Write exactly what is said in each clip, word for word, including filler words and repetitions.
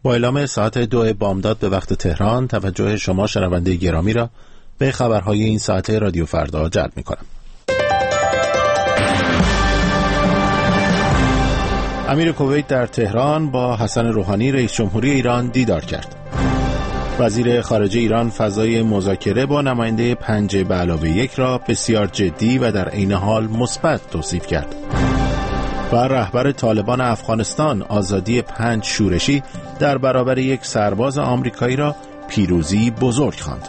با اعلام ساعت دو بامداد به وقت تهران، توجه شما شنونده گرامی را به خبرهای این ساعت رادیو فردا جلب می کنم. امیر کویت در تهران با حسن روحانی رئیس جمهوری ایران دیدار کرد. وزیر خارجه ایران فضای مذاکره با نماینده پنج به علاوه یک را بسیار جدی و در عین حال مثبت توصیف کرد. و رهبر طالبان افغانستان آزادی پنج شورشی در برابر یک سرباز آمریکایی را پیروزی بزرگ خواند.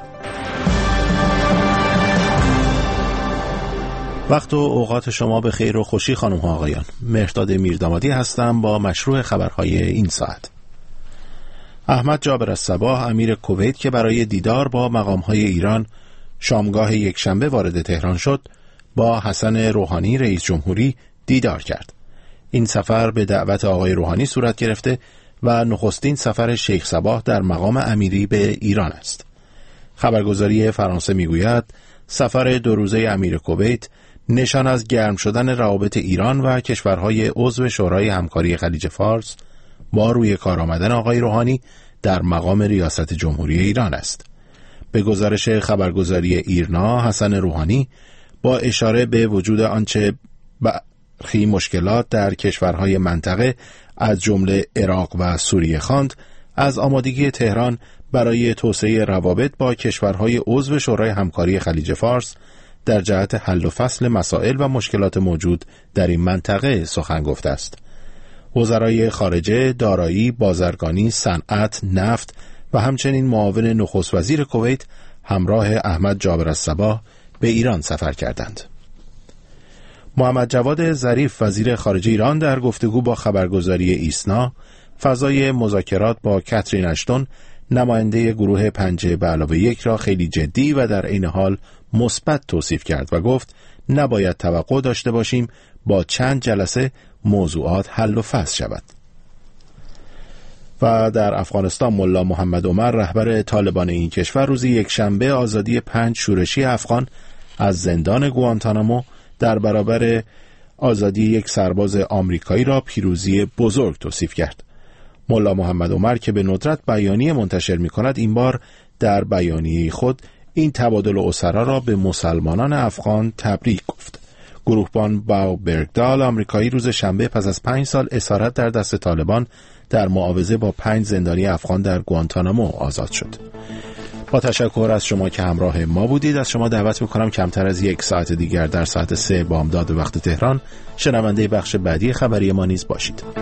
وقت و اوقات شما به خیر و خوشی خانم ها آقایان. مهرداد میردامادی هستم با مشروع خبرهای این ساعت. احمد جابر الصباح امیر کویت که برای دیدار با مقامهای ایران شامگاه یکشنبه وارد تهران شد، با حسن روحانی رئیس جمهوری دیدار کرد. این سفر به دعوت آقای روحانی صورت گرفته و نخستین سفر شیخ صباح در مقام امیری به ایران است. خبرگزاری فرانسه میگوید سفر دو روزه امیر کویت نشان از گرم شدن روابط ایران و کشورهای عضو شورای همکاری خلیج فارس با روی کار آمدن آقای روحانی در مقام ریاست جمهوری ایران است. به گزارش خبرگزاری ایرنا، حسن روحانی با اشاره به وجود آنچه برخی مشکلات در کشورهای منطقه از جمله عراق و سوریه خواند، از آمادگی تهران برای توسعه روابط با کشورهای عضو شورای همکاری خلیج فارس در جهت حل و فصل مسائل و مشکلات موجود در این منطقه سخن گفته است. وزرای خارجه، دارایی، بازرگانی، صنعت، نفت و همچنین معاون نخست وزیر کویت همراه احمد جابر الصباح به ایران سفر کردند. محمد جواد ظریف وزیر خارجه ایران در گفتگو با خبرگزاری ایسنا فضای مذاکرات با کاترین اشتون نماینده گروه پنج به علاوه یک را خیلی جدی و در عین حال مثبت توصیف کرد و گفت نباید توقع داشته باشیم با چند جلسه موضوعات حل و فصل شود. و در افغانستان ملا محمد عمر رهبر طالبان این کشور روز یکشنبه آزادی پنج شورشی افغان از زندان گوانتانامو در برابر آزادی یک سرباز آمریکایی را پیروزی بزرگ توصیف کرد. ملا محمد عمر که به ندرت بیانیه منتشر می کند، این بار در بیانیه خود این تبادل اسرا را به مسلمانان افغان تبریک گفت. گروهبان باو برگدال آمریکایی روز شنبه پس از پنج سال اسارت در دست طالبان در معاوضه با پنج زندانی افغان در گوانتانامو آزاد شد. با تشکر از شما که همراه ما بودید، از شما دعوت میکنم کمتر از یک ساعت دیگر در ساعت سه بامداد وقت تهران شنونده بخش بعدی خبری ما نیز باشید.